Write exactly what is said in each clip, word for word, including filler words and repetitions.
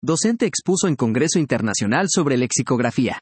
docente expuso en Congreso Internacional sobre Lexicografía.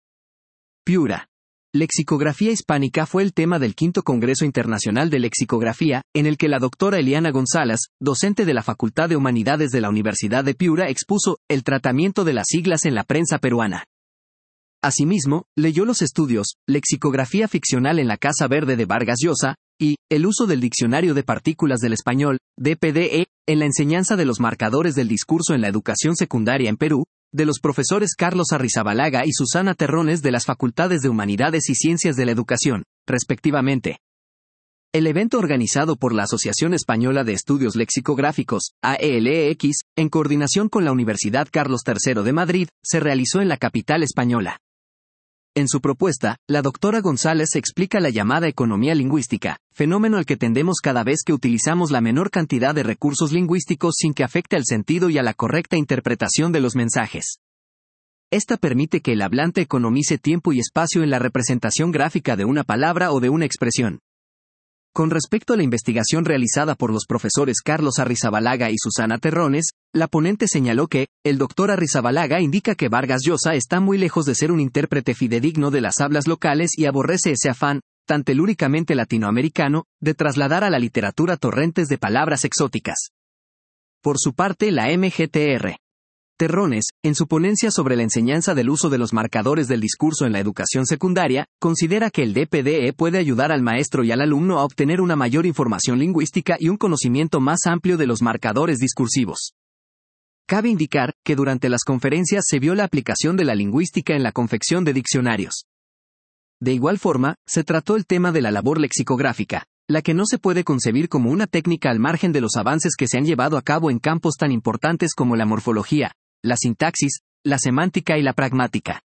Piura. Lexicografía hispánica fue el tema del quinto Congreso Internacional de Lexicografía, en el que la doctora Eliana González, docente de la Facultad de Humanidades de la Universidad de Piura, expuso el tratamiento de las siglas en la prensa peruana. Asimismo, leyó los estudios Lexicografía ficcional en la Casa Verde de Vargas Llosa y el uso del Diccionario de Partículas del Español, D P D E, en la enseñanza de los marcadores del discurso en la educación secundaria en Perú, de los profesores Carlos Arrizabalaga y Susana Terrones de las Facultades de Humanidades y Ciencias de la Educación, respectivamente. El evento, organizado por la Asociación Española de Estudios Lexicográficos, A E L E X, en coordinación con la Universidad Carlos tercero de Madrid, se realizó en la capital española. En su propuesta, la doctora González explica la llamada economía lingüística, fenómeno al que tendemos cada vez que utilizamos la menor cantidad de recursos lingüísticos sin que afecte al sentido y a la correcta interpretación de los mensajes. Esta permite que el hablante economice tiempo y espacio en la representación gráfica de una palabra o de una expresión. Con respecto a la investigación realizada por los profesores Carlos Arrizabalaga y Susana Terrones, la ponente señaló que, el doctor Arrizabalaga indica que Vargas Llosa está muy lejos de ser un intérprete fidedigno de las hablas locales y aborrece ese afán, tan telúricamente latinoamericano, de trasladar a la literatura torrentes de palabras exóticas. Por su parte, la M G T R. Terrones, en su ponencia sobre la enseñanza del uso de los marcadores del discurso en la educación secundaria, considera que el D P D E puede ayudar al maestro y al alumno a obtener una mayor información lingüística y un conocimiento más amplio de los marcadores discursivos. Cabe indicar que durante las conferencias se vio la aplicación de la lingüística en la confección de diccionarios. De igual forma, se trató el tema de la labor lexicográfica, la que no se puede concebir como una técnica al margen de los avances que se han llevado a cabo en campos tan importantes como la morfología, la sintaxis, la semántica y la pragmática.